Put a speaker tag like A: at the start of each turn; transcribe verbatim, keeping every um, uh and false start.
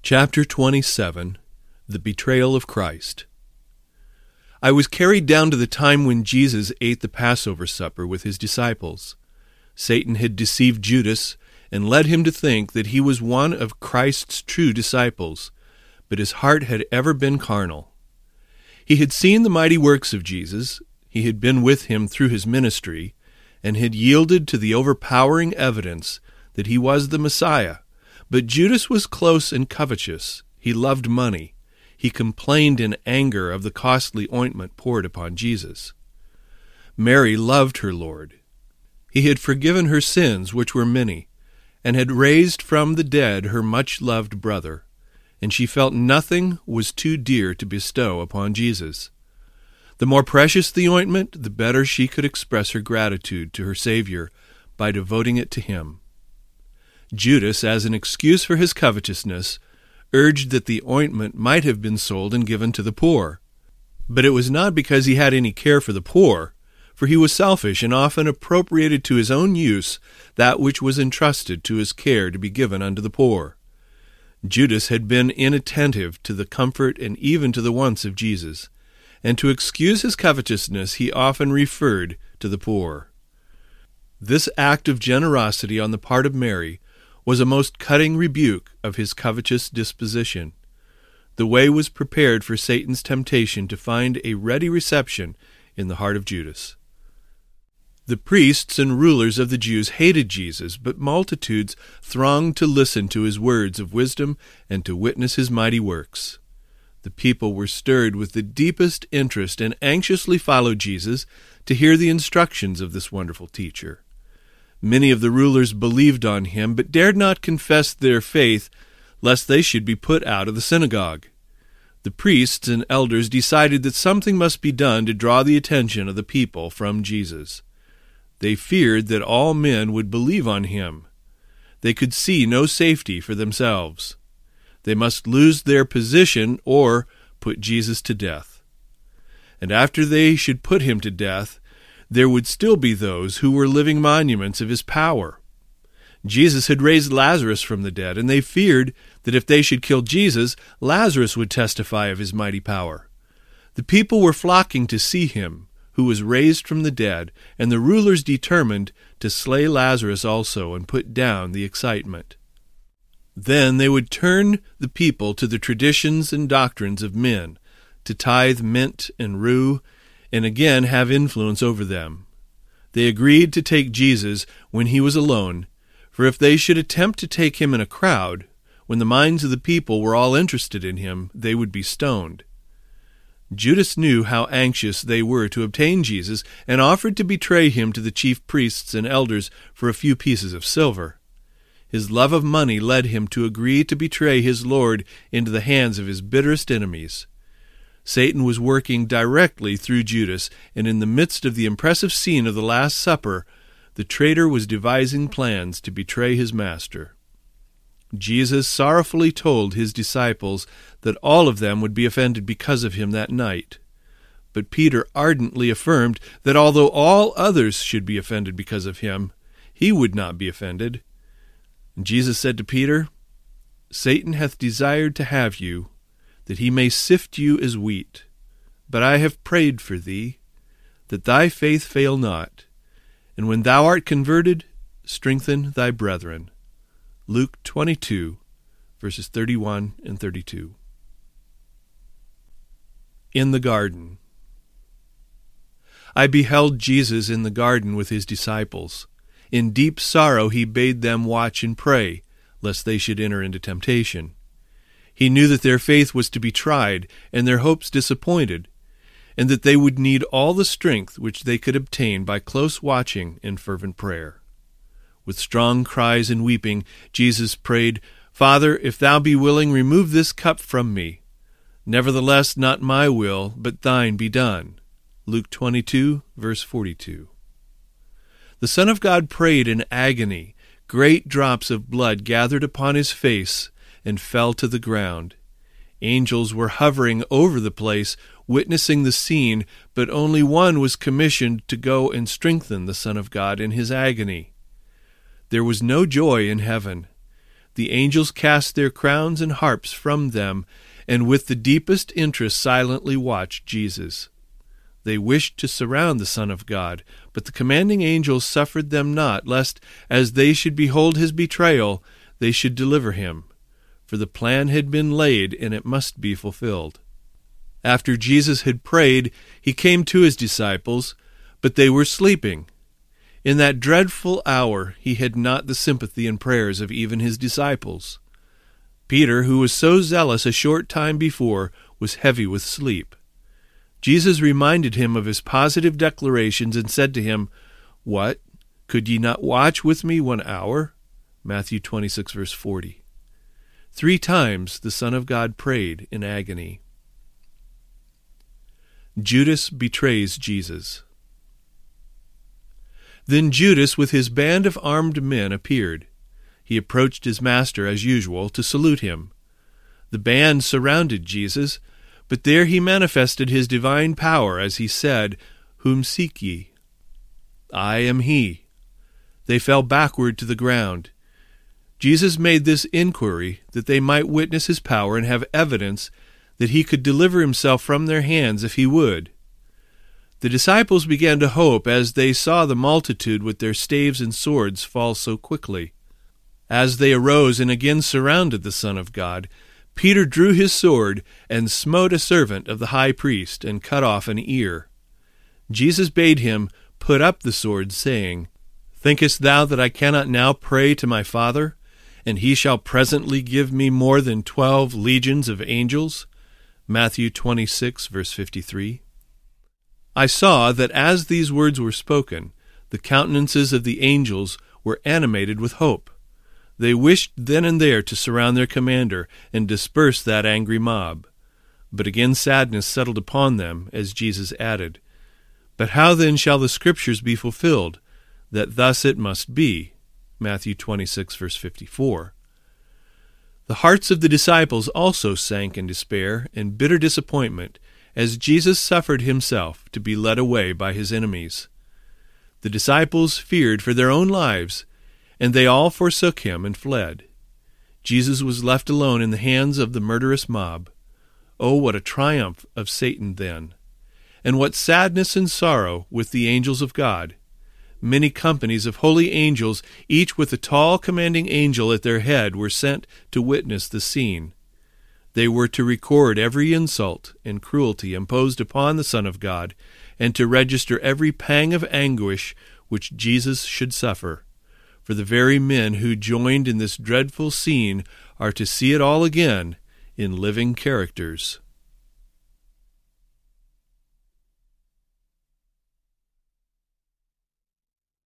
A: Chapter twenty-seven. The Betrayal of Christ. I was carried down to the time when Jesus ate the Passover supper with his disciples. Satan had deceived Judas and led him to think that he was one of Christ's true disciples, but his heart had ever been carnal. He had seen the mighty works of Jesus, he had been with him through his ministry, and had yielded to the overpowering evidence that he was the Messiah. But Judas was close and covetous. He loved money. He complained in anger of the costly ointment poured upon Jesus. Mary loved her Lord. He had forgiven her sins, which were many, and had raised from the dead her much-loved brother, and she felt nothing was too dear to bestow upon Jesus. The more precious the ointment, the better she could express her gratitude to her Savior by devoting it to him. Judas, as an excuse for his covetousness, urged that the ointment might have been sold and given to the poor. But it was not because he had any care for the poor, for he was selfish and often appropriated to his own use that which was entrusted to his care to be given unto the poor. Judas had been inattentive to the comfort and even to the wants of Jesus, and to excuse his covetousness he often referred to the poor. This act of generosity on the part of Mary was a most cutting rebuke of his covetous disposition. The way was prepared for Satan's temptation to find a ready reception in the heart of Judas. The priests and rulers of the Jews hated Jesus, but multitudes thronged to listen to his words of wisdom and to witness his mighty works. The people were stirred with the deepest interest and anxiously followed Jesus to hear the instructions of this wonderful teacher. Many of the rulers believed on him, but dared not confess their faith, lest they should be put out of the synagogue. The priests and elders decided that something must be done to draw the attention of the people from Jesus. They feared that all men would believe on him. They could see no safety for themselves. They must lose their position or put Jesus to death. And after they should put him to death, there would still be those who were living monuments of his power. Jesus had raised Lazarus from the dead, and they feared that if they should kill Jesus, Lazarus would testify of his mighty power. The people were flocking to see him, who was raised from the dead, and the rulers determined to slay Lazarus also and put down the excitement. Then they would turn the people to the traditions and doctrines of men, to tithe mint and rue, and again have influence over them. They agreed to take Jesus when he was alone, for if they should attempt to take him in a crowd, when the minds of the people were all interested in him, they would be stoned. Judas knew how anxious they were to obtain Jesus, and offered to betray him to the chief priests and elders for a few pieces of silver. His love of money led him to agree to betray his Lord into the hands of his bitterest enemies. Satan was working directly through Judas, and in the midst of the impressive scene of the Last Supper, the traitor was devising plans to betray his master. Jesus sorrowfully told his disciples that all of them would be offended because of him that night. But Peter ardently affirmed that although all others should be offended because of him, he would not be offended. And Jesus said to Peter, "Satan hath desired to have you, that he may sift you as wheat. But I have prayed for thee, that thy faith fail not. And when thou art converted, strengthen thy brethren." Luke twenty-two, verses thirty-one and thirty-two. In the garden. I beheld Jesus in the garden with his disciples. In deep sorrow he bade them watch and pray, lest they should enter into temptation. He knew that their faith was to be tried, and their hopes disappointed, and that they would need all the strength which they could obtain by close watching and fervent prayer. With strong cries and weeping, Jesus prayed, "Father, if thou be willing, remove this cup from me. Nevertheless, not my will, but thine be done." Luke twenty-two, verse forty-two. The Son of God prayed in agony. Great drops of blood gathered upon his face and fell to the ground. Angels were hovering over the place, witnessing the scene, but only one was commissioned to go and strengthen the Son of God in his agony. There was no joy in heaven. The angels cast their crowns and harps from them, and with the deepest interest silently watched Jesus. They wished to surround the Son of God, but the commanding angels suffered them not, lest, as they should behold his betrayal, they should deliver him. For the plan had been laid, and it must be fulfilled. After Jesus had prayed, he came to his disciples, but they were sleeping. In that dreadful hour he had not the sympathy and prayers of even his disciples. Peter, who was so zealous a short time before, was heavy with sleep. Jesus reminded him of his positive declarations and said to him, "What? Could ye not watch with me one hour?" Matthew twenty-six, verse forty. Three times the Son of God prayed in agony. Judas betrays Jesus. Then Judas with his band of armed men appeared. He approached his master as usual to salute him. The band surrounded Jesus, but there he manifested his divine power as he said, "Whom seek ye?" "I am he." They fell backward to the ground. Jesus made this inquiry that they might witness his power and have evidence that he could deliver himself from their hands if he would. The disciples began to hope as they saw the multitude with their staves and swords fall so quickly. As they arose and again surrounded the Son of God, Peter drew his sword and smote a servant of the high priest and cut off an ear. Jesus bade him put up the sword, saying, "Thinkest thou that I cannot now pray to my Father, and he shall presently give me more than twelve legions of angels?" Matthew twenty-six, verse fifty-three. I saw that as these words were spoken, the countenances of the angels were animated with hope. They wished then and there to surround their commander and disperse that angry mob. But again sadness settled upon them, as Jesus added, "But how then shall the Scriptures be fulfilled, that thus it must be?" Matthew twenty-six, verse fifty-four. The hearts of the disciples also sank in despair and bitter disappointment as Jesus suffered himself to be led away by his enemies. The disciples feared for their own lives, and they all forsook him and fled. Jesus was left alone in the hands of the murderous mob. Oh, what a triumph of Satan then! And what sadness and sorrow with the angels of God! Many companies of holy angels, each with a tall commanding angel at their head, were sent to witness the scene. They were to record every insult and cruelty imposed upon the Son of God, and to register every pang of anguish which Jesus should suffer. For the very men who joined in this dreadful scene are to see it all again in living characters.